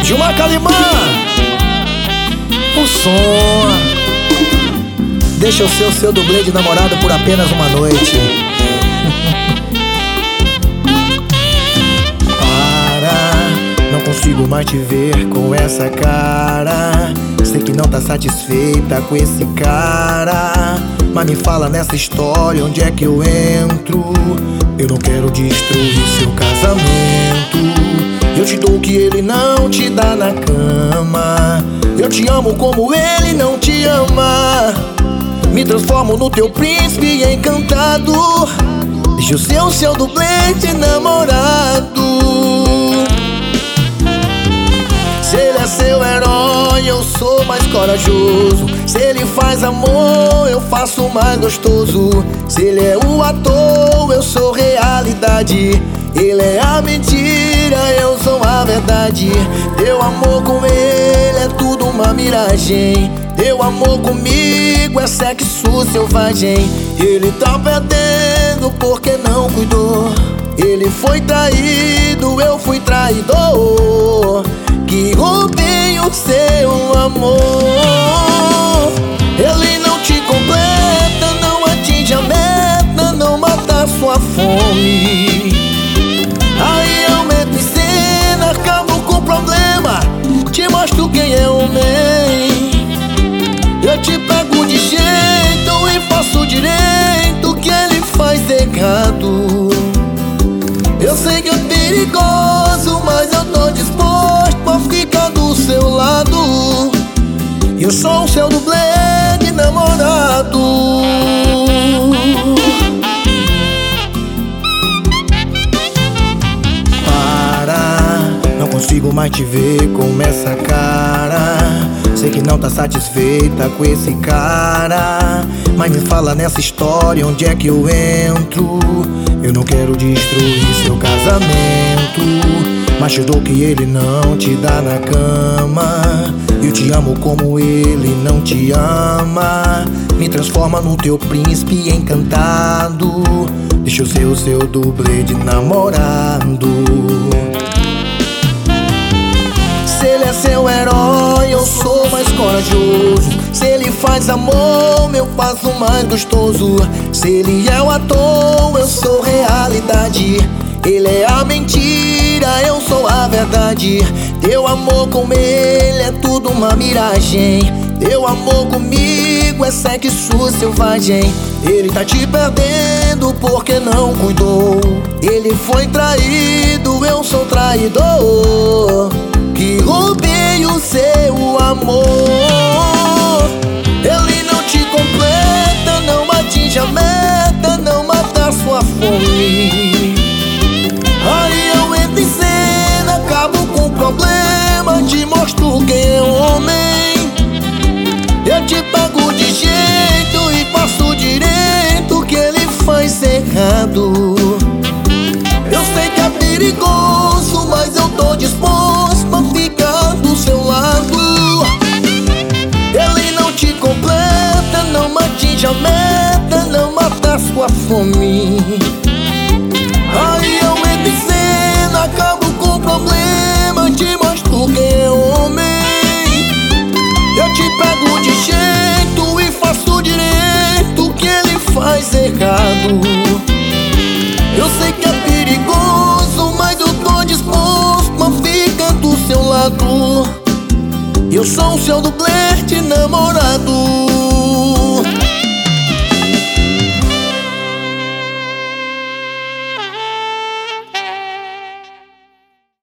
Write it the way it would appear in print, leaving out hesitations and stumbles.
Gilmar Calimã, o som. Deixa eu ser o seu dublê de namorado por apenas uma noite. Para, não consigo mais te ver com essa cara. Sei que não tá satisfeita com esse cara, mas me fala nessa história, onde é que eu entro? Eu não quero destruir seu casamento. Eu te dou o que ele não te dá na cama. Eu te amo como ele não te ama. Me transformo no teu príncipe encantado. Deixa eu ser o seu dublê de namorado. Se ele é seu herói, eu sou mais corajoso. Se ele faz amor, eu faço mais gostoso. Se ele é o ator, eu sou realidade. Ele é a mentira, eu sou a verdade. Teu amor com ele é tudo uma miragem. Teu amor comigo é sexo selvagem. Ele tá perdendo porque não cuidou. Ele foi traído, eu fui traidor, que roubei o seu amor. Ele não te completa, não atinge a meta, não mata sua fome. Aí eu meto em cena, acabo com o problema, te mostro quem é homem. Eu te pego de jeito e faço direito o que ele faz errado. Eu sei que é perigoso, mas eu tô disposto a ficar do seu lado. Eu sou o seu dublê de namorado. Para, não consigo mais te ver com essa cara. Sei que não tá satisfeita com esse cara, mas me fala nessa história, onde é que eu entro? Eu não quero destruir seu casamento, mas te dou o que ele não te dá na cama. Eu te amo como ele não te ama. Me transforma no teu príncipe encantado. Deixa eu ser o seu dublê de namorado. Se ele é seu herói, eu sou mais corajoso. Se ele faz amor, eu faço mais gostoso. Se ele é o ator, eu sou realidade. Ele é a mentira, eu sou a verdade. Teu amor com ele é tudo uma miragem. Teu amor comigo é sexo selvagem. Ele tá te perdendo porque não cuidou. Ele foi traído, eu sou traidor, que roubei o seu amor. Ele não te completa, não atinge a meta, não mata sua fome. Aí eu entro em cena, acabo com o problema, te mostro quem é homem. Eu te pego de jeito e faço direito o que ele faz errado. Eu sei que é perigoso, mas eu tô disposto a ficar do seu lado. Ele não te completa, não atinge a meta, não mata sua fome. Aí eu meto em cena, acabo com o problema, te mostro quem é homem. Eu te pego de jeito e faço direito o que ele faz errado. Eu sei que é perigoso, mas eu tô disposto a ficar do seu lado. Eu sou o seu dublê de namorado.